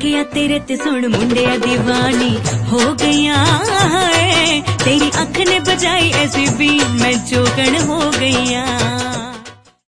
अखियां तेरे ते सुन मुंडिया दीवानी हो गईया है। तेरी अख ने बजाई ऐसी बीन मैं चौकन हो गईया।